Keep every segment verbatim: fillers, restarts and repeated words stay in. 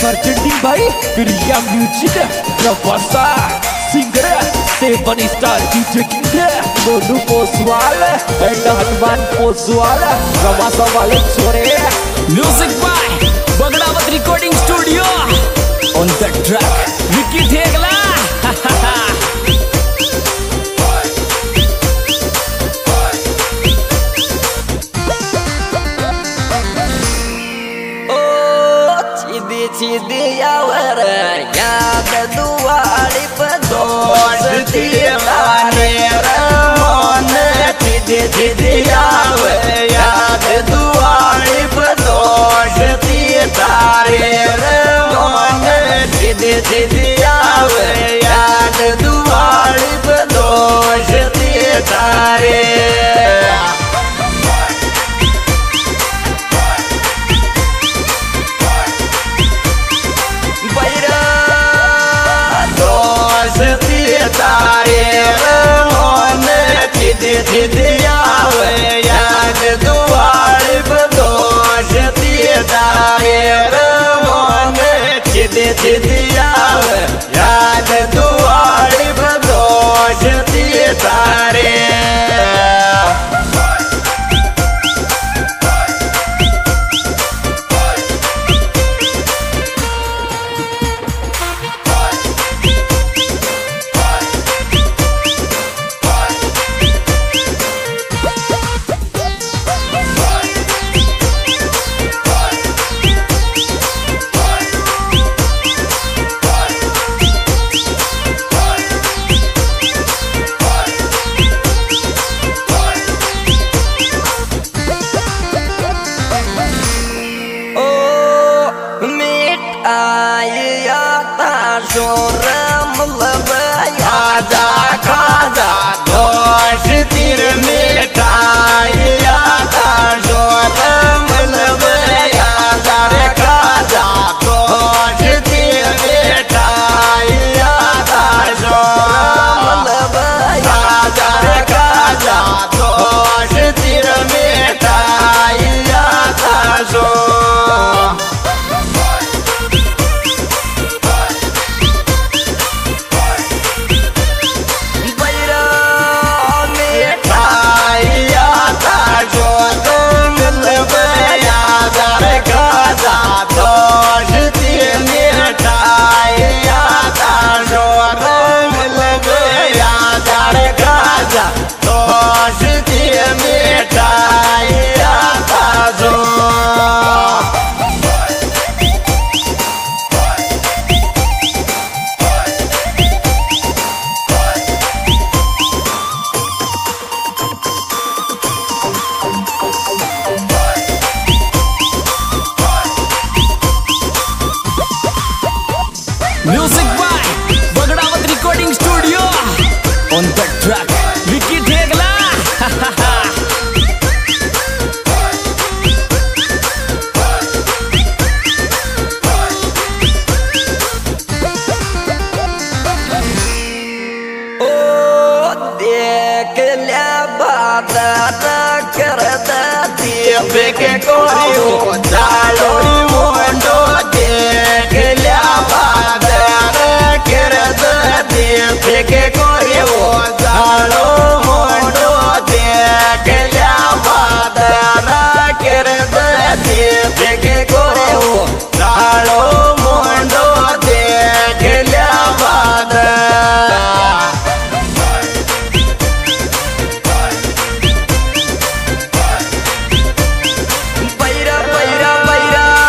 presenting by Priya Music, Professor, Singer, Seven Star D J King, Monu Poswal, and Hanuman Poswal, Ramasa Wale Chore. Music by Bagdawat Recording Studio. On the track, Vicky Thegla. Chidi yawara yaad duwali padosh dilane ramon chidi chidi yawara yaad duwali padosh dilane ramon chidi chidi yawara yaad duwali padosh dilane Chidi yawe yaad duwali padosh dilane ramon chidi chidi yawe yaad duwali padosh dilane Shoram labaya da kaza dosh tir mitaya da shoram labaya da kaza dosh tir mitaya da shoram labaya da kaza dosh tir mitaya da shoram Music by Bagdawat Recording Studio. On the track, Vicky Thegla. Oh, dekh liya baat karta thi ke koriyo dalo mondo dekh liya baat के कोई वो जालो मोंडो देख लिया बादरा कर दे के कोई वो जालो मोंडो देख लिया बादरा पैरा पैरा पैरा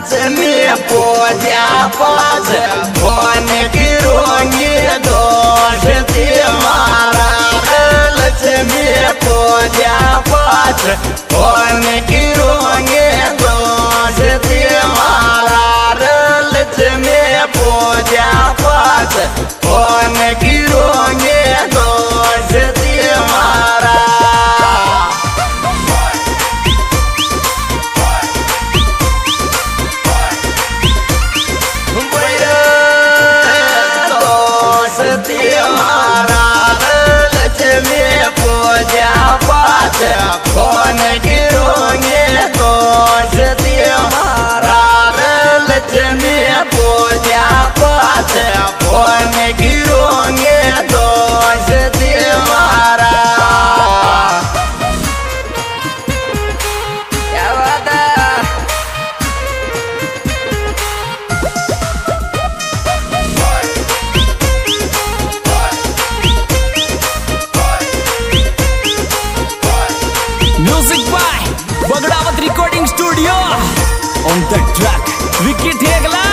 लक्ष्मी पूजा पाठ फोन करूंगी दोष तुम्हारा लक्ष्मी पूजा पाठ फोन करूंगी दोष तुम्हारा लक्ष्मी पूजा पाठ फोन करूंगी दोष तुम्हारा पूजा पाठ फोन करूंगी दोष तुम्हारा लक्ष्मी पूजा पाठ फोन करूंगी दोष तुम्हारा क्या बात है Music by Bagdawat Recording Studio. On the track, Vicky Thegla.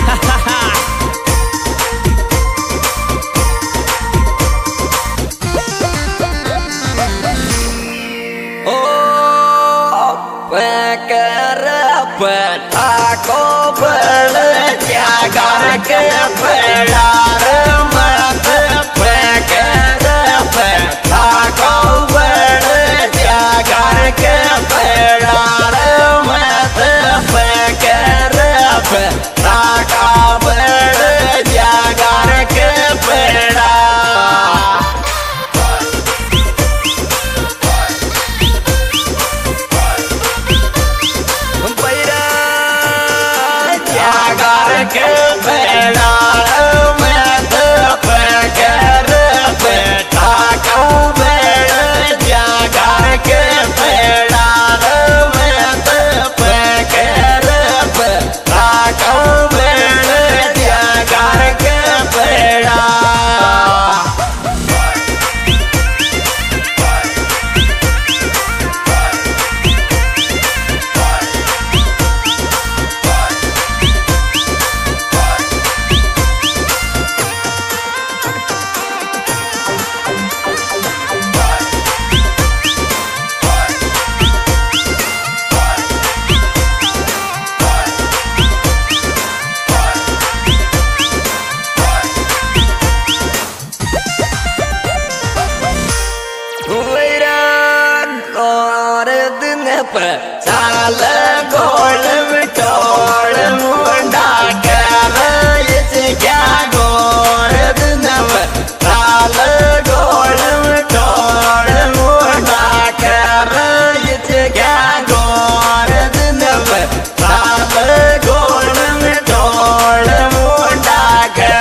को बल जागर के पेड़ार मत पैकर पैठा को बल जागर के पेड़ार मत पैकर पैठा का बल जागर के पेड़ा जागर के पेड़ा मत पैकर पैठा का बल जागर के पेड़ा मत पैकर पैठा का बल जागर के पेड़ा चाल गोल टोल मुंडा कर क्या गोल नव चाल गोल टोल मुंडा कर क्या गोल नव चाल गोल टोल मुंडा कर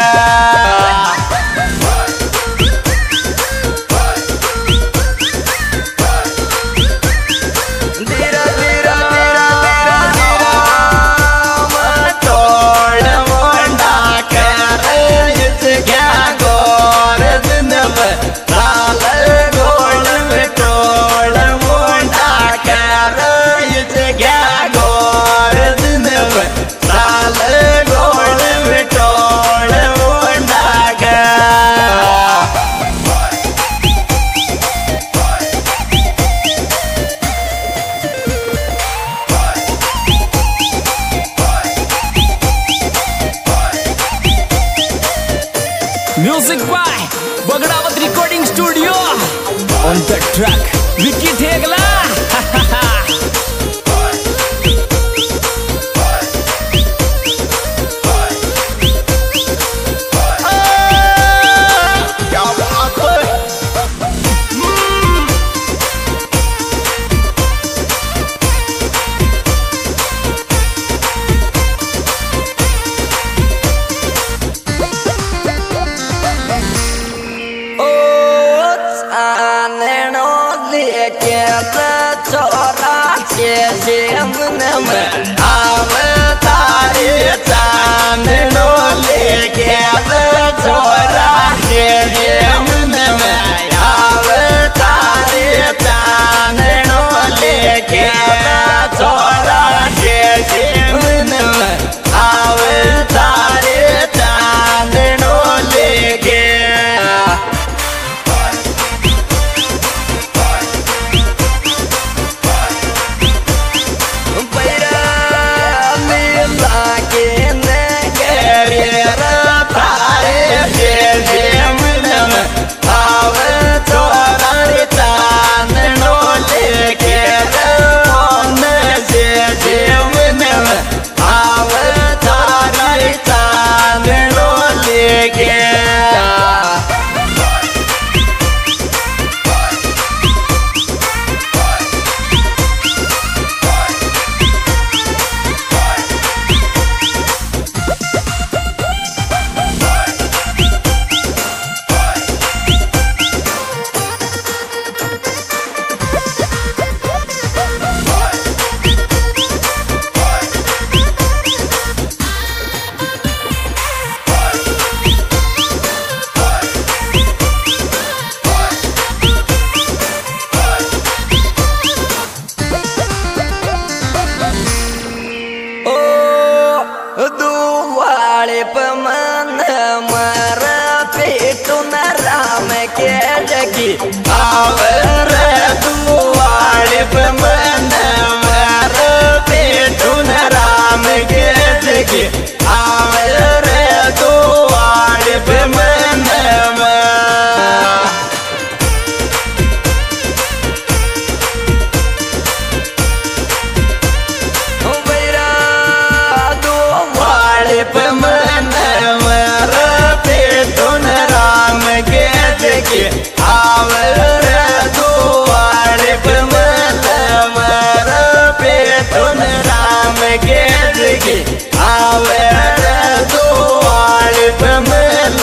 Music by Bagdawat Recording Studio. On the track, Vicky Thegla. Yeah. की आवे रे दुआरे पे मन मर पेटून राम के जगी आवे रे दुआरे पे मन दुआरे पे मन मर पेटून राम के जगी आवे रे दुआरे पे मन मर पेटून राम के जगी आवे रे दुआरे पे मन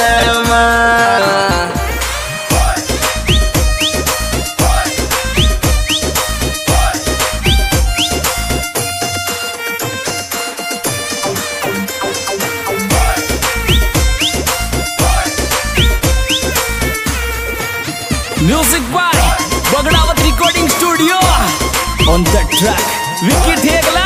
music by Bagdawat recording studio on the track Vicky Thegla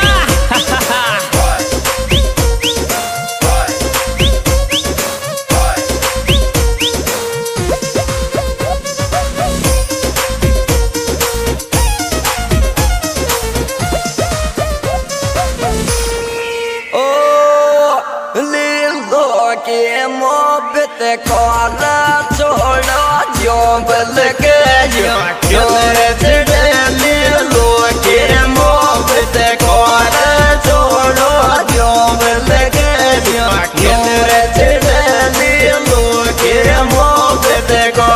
के मोहब्बत कोला छोड़ो जो बल के जो लो के मोहब्बत कोला छोड़ो जो बल के जो लो के मोहब्बत को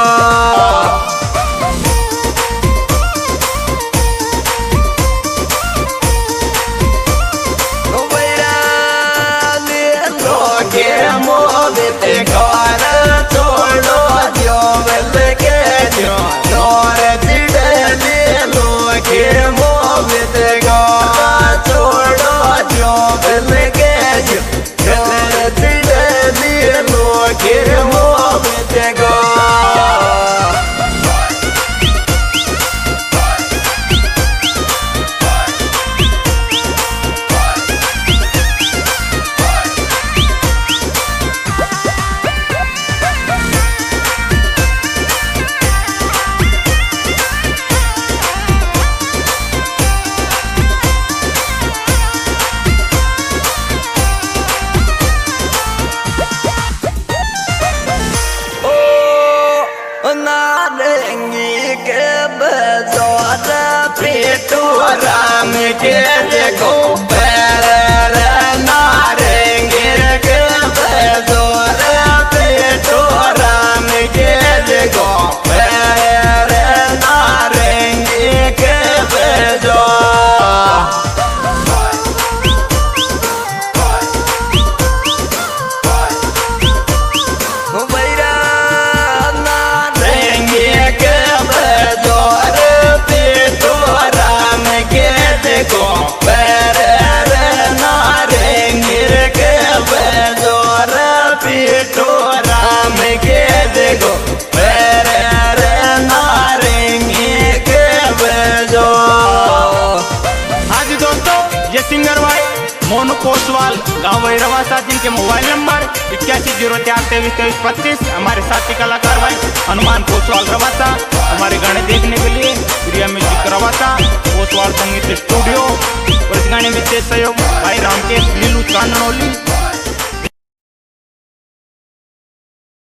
मोहब्बत कर छोड़ो जो बल के जो नौर चिड़े लो के मोहब्बत को छोड़ो जो बल के जो नौर चिड़े लो के मोहब्बत को नारंगी के बजौर पेटू राम के देखो पैर नारंगी के बजौर पेटू राम के देखो पैर नारंगी के बजौर को पैर नारंगीर के बजौर पीटो राम के देखो पैर नारंगी के बजौर। हाँ जी दोस्तों, ये सिंगर भाई मोनू कोसवाल गाँव रवासा, जिनके मोबाइल नंबर इक्यासी जीरो चार तेईस तेईस पच्चीस। हमारे साथी कलाकार भाई हनुमान कोसवाल रवासा, हमारे गाने देखने के लिए प्रिया म्यूजिक रवासा, कोसवाल संगीत स्टूडियो। और इस गाने में विशेष सहयोग भाई रामकेश लीलू चांदनोली।